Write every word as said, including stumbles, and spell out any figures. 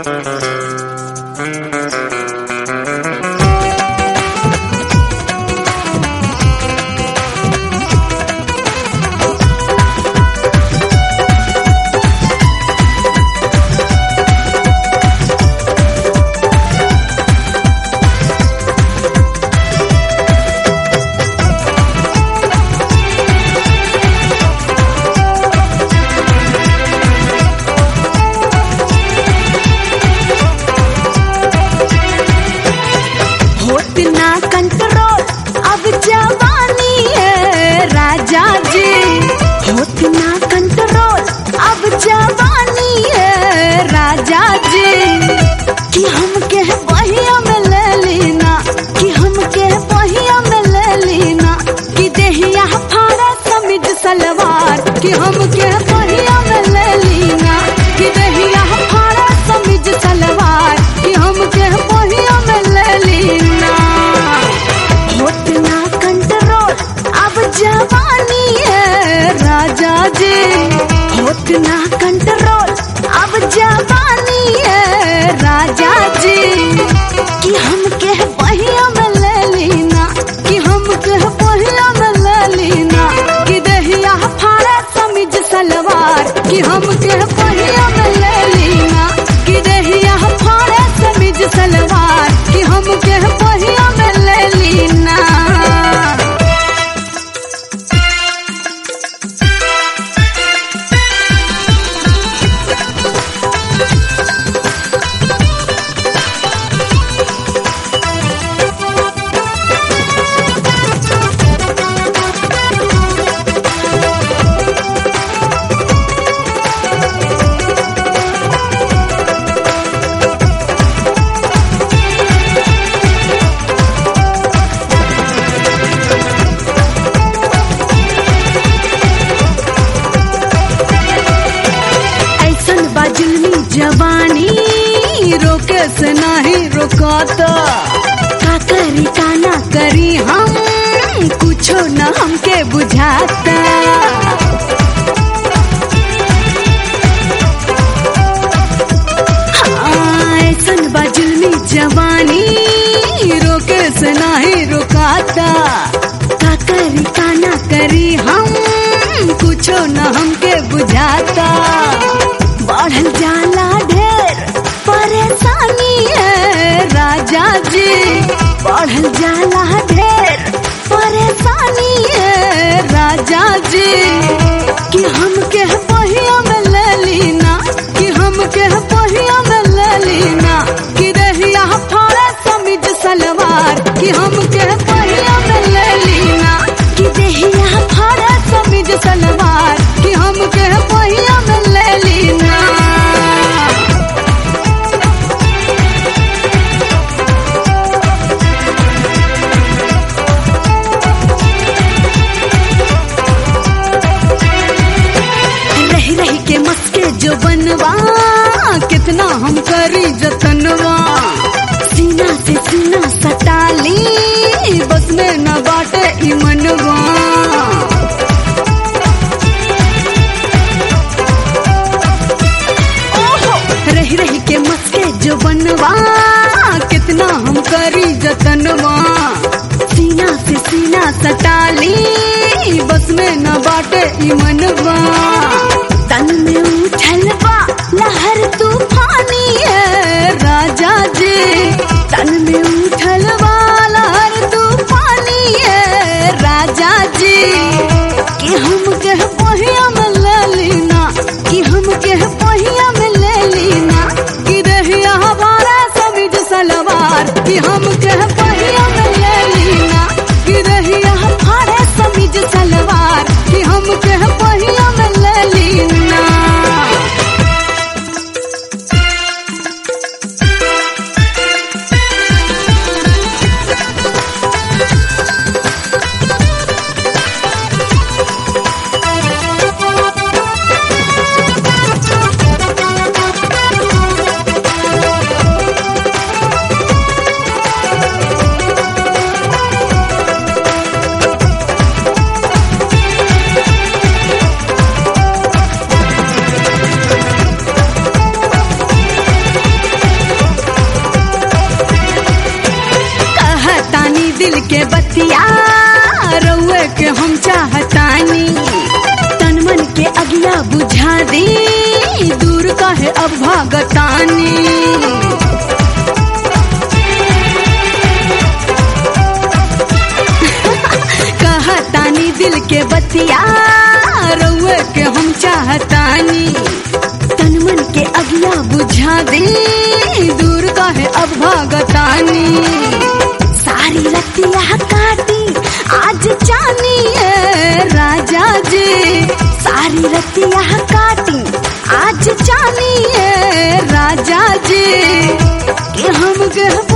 कि हमके पहिया में ले लीना कि दहिया फाड़ा समीज सलवार कि हमके पहिया में ले लीना। होत ना कंट्रोल अब जवानी है राजा जी, होत ना कंट्रोल अब जवानी है राजा जी कि हमके पहिया में ले लीना कि हमके पहिया में ले लीना कि दहिया फाड़ा समीज सलवार कि हमके पहिया में ले लीना कि दहिया फाड़ा समीज सलवार कि हमके पहिया में ले लीना। जवानी रोके से नहीं रोकाता, का करी का ना करी हम कुछो न हमके बुझाता। हाँ ऐसन बाजुलमी जवानी रोके से नहीं रोकाता, का करी का ना करी हम कुछो न हमके बुझाता। बढ़ल जाला ढेर परेशानी है राजा जी, बढ़ल जाला ढेर परेशानी है राजा जी कि हमके पहिया में ले लीना कि हमके पहिया में ले लीना कि दहिया फाड़ा समीज सलवार कि हमके पहिया में ले लीना कि दहिया फाड़ा समीज सलवार कि हमके पहिया में ले लीना। जो बनवा कितना हम करी जतनवा, सीना से सीना सटाली बस में न बाटे ई मनवा। रही रही के मस्के जो बनवा कितना हम करी जतनवा, सीना से सीना सटाली बस में न बाटे ई मनवा। तन में उठल बा लहर तूफानी है राजा जी, तन में उठल बा लहर तूफानी है राजा जी कि हमके पहिया में ले लीना कि हमके पहिया में ले लीना कि दहिया फाड़ा समीज सलवार कि हमके पहिया में ले लीना कि दहिया फाड़ा समीज सलवार कि हमके पहिया में ले लीना। के बतिया रउए के हम चाहतानी, तन मन के अगिया बुझा दी, दूर काहे अब भागतानी। कहतानी दिल के बतिया रउए के हम चाहतानी, तन मन के अगिया बुझा दी, दूर काहे अब भागतानी। सारी रतिया काटी आज जानी है राजा जी, सारी रतिया काटी आज जानी है राजा जी, कि हम के